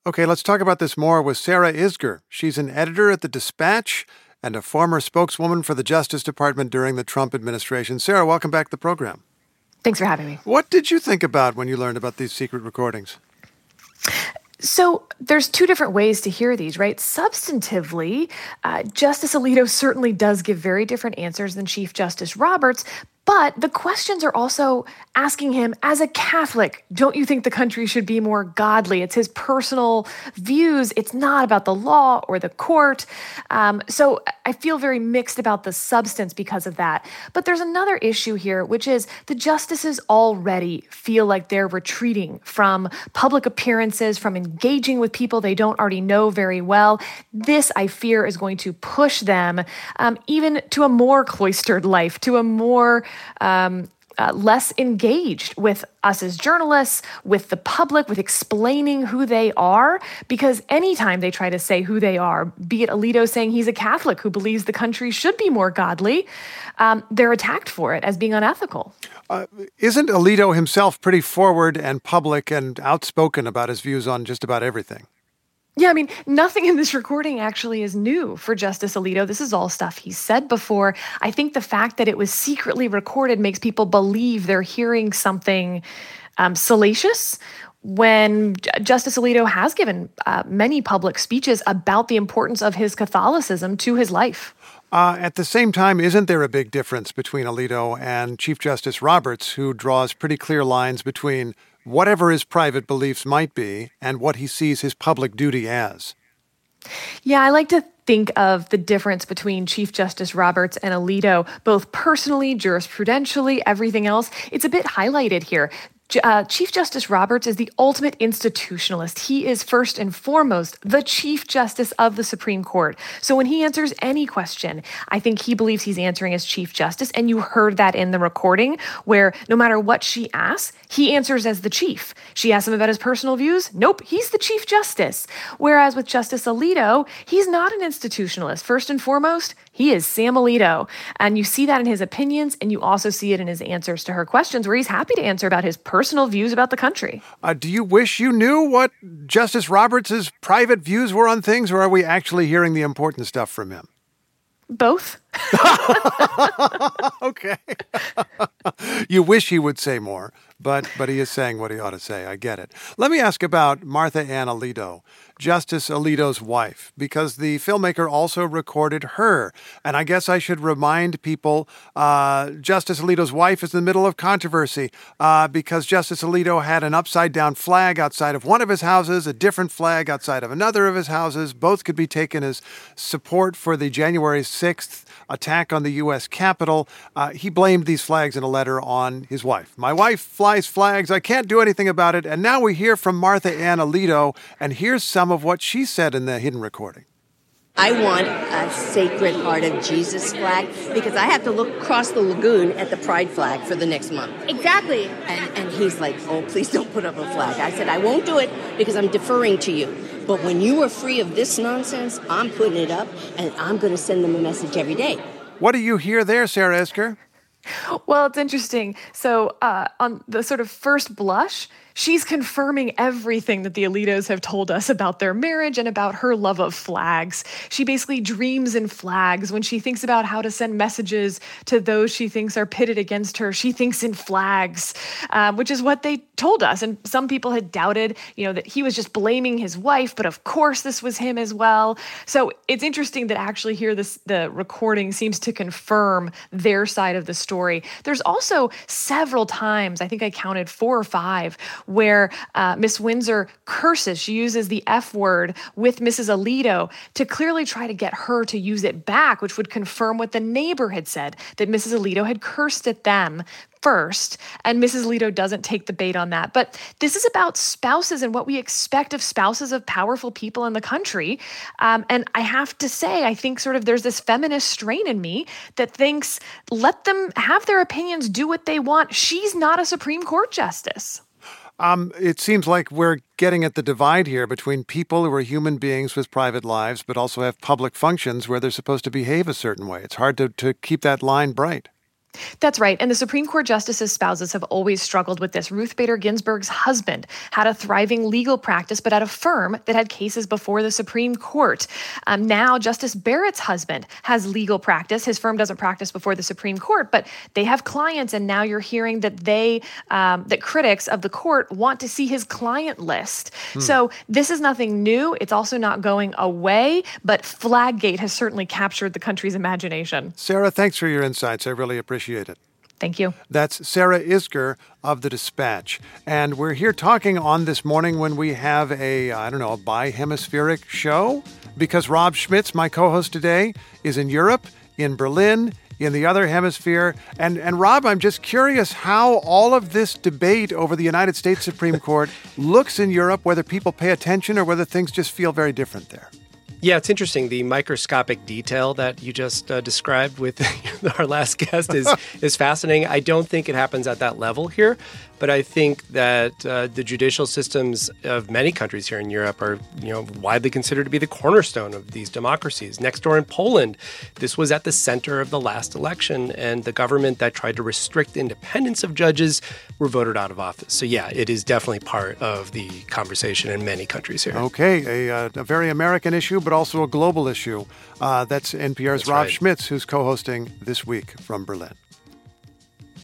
Okay, let's talk about this more with Sarah Isgur. She's an editor at The Dispatch and a former spokeswoman for the Justice Department during the Trump administration. Sarah, welcome back to the program. Thanks for having me. What did you think about when you learned about these secret recordings? So there's two different ways to hear these, right? Substantively, Justice Alito certainly does give very different answers than Chief Justice Roberts, but the questions are also asking him, as a Catholic, don't you think the country should be more godly? It's his personal views. It's not about the law or the court. So I feel very mixed about the substance because of that. But there's another issue here, which is the justices already feel like they're retreating from public appearances, from engaging with people they don't already know very well. This, I fear, is going to push them even to a more cloistered life, to a more less engaged with us as journalists, with the public, with explaining who they are. Because anytime they try to say who they are, be it Alito saying he's a Catholic who believes the country should be more godly, they're attacked for it as being unethical. Isn't Alito himself pretty forward and public and outspoken about his views on just about everything? Yeah, I mean, nothing in this recording actually is new for Justice Alito. This is all stuff he's said before. I think the fact that it was secretly recorded makes people believe they're hearing something salacious when Justice Alito has given many public speeches about the importance of his Catholicism to his life. At the same time, isn't there a big difference between Alito and Chief Justice Roberts, who draws pretty clear lines between whatever his private beliefs might be and what he sees his public duty as? Yeah, I like to think of the difference between Chief Justice Roberts and Alito, both personally, jurisprudentially, everything else. It's a bit highlighted here. Chief Justice Roberts is the ultimate institutionalist. He is first and foremost the Chief Justice of the Supreme Court. So when he answers any question, I think he believes he's answering as Chief Justice. And you heard that in the recording, where no matter what she asks, he answers as the chief. She asks him about his personal views. Nope, he's the Chief Justice. Whereas with Justice Alito, he's not an institutionalist. First and foremost, he is Sam Alito. And you see that in his opinions, and you also see it in his answers to her questions, where he's happy to answer about his personal views about the country. Do you wish you knew what Justice Roberts' private views were on things, or are we actually hearing the important stuff from him? Both. Okay. You wish he would say more, but he is saying what he ought to say. I get it. Let me ask about Martha Ann Alito, Justice Alito's wife, because the filmmaker also recorded her. And I guess I should remind people, Justice Alito's wife is in the middle of controversy because Justice Alito had an upside-down flag outside of one of his houses, a different flag outside of another of his houses. Both could be taken as support for the January 6th attack on the U.S. Capitol. He blamed these flags in a letter on his wife. My wife flies flags. I can't do anything about it. And now we hear from Martha Ann Alito, and here's some of what she said in the hidden recording. I want a Sacred Heart of Jesus flag because I have to look across the lagoon at the Pride flag for the next month. Exactly. And he's like, oh, please don't put up a flag. I said, I won't do it because I'm deferring to you. But when you are free of this nonsense, I'm putting it up, and I'm going to send them a message every day. What do you hear there, Sarah Isgur? Well, it's interesting. So on the sort of first blush, she's confirming everything that the Alitos have told us about their marriage and about her love of flags. She basically dreams in flags. When she thinks about how to send messages to those she thinks are pitted against her, she thinks in flags, which is what they told us. And some people had doubted, that he was just blaming his wife, but of course this was him as well. So it's interesting that actually here the recording seems to confirm their side of the story. There's also several times, I think I counted 4 or 5, where Miss Windsor curses. She uses the F word with Mrs. Alito to clearly try to get her to use it back, which would confirm what the neighbor had said, that Mrs. Alito had cursed at them first, and Mrs. Alito doesn't take the bait on that. But this is about spouses and what we expect of spouses of powerful people in the country. And I have to say, I think sort of there's this feminist strain in me that thinks, let them have their opinions, do what they want. She's not a Supreme Court justice. It seems like we're getting at the divide here between people who are human beings with private lives, but also have public functions where they're supposed to behave a certain way. It's hard to keep that line bright. That's right. And the Supreme Court justices' spouses have always struggled with this. Ruth Bader Ginsburg's husband had a thriving legal practice, but at a firm that had cases before the Supreme Court. Now, Justice Barrett's husband has legal practice. His firm doesn't practice before the Supreme Court, but they have clients. And now you're hearing that that critics of the court want to see his client list. So this is nothing new. It's also not going away, but Flaggate has certainly captured the country's imagination. Sarah, thanks for your insights. I really appreciate it. Thank you. That's Sarah Isgur of The Dispatch. And we're here talking on this morning when we have a bi-hemispheric show, because Rob Schmitz, my co-host today, is in Europe, in Berlin, in the other hemisphere. And Rob, I'm just curious how all of this debate over the United States Supreme Court looks in Europe, whether people pay attention or whether things just feel very different there. Yeah, it's interesting. The microscopic detail that you just described with our last guest is fascinating. I don't think it happens at that level here, but I think that the judicial systems of many countries here in Europe are, widely considered to be the cornerstone of these democracies. Next door in Poland, this was at the center of the last election, and the government that tried to restrict the independence of judges were voted out of office. So yeah, it is definitely part of the conversation in many countries here. Okay, a very American issue, but also a global issue. That's NPR's Rob Schmitz, who's co-hosting This Week from Berlin.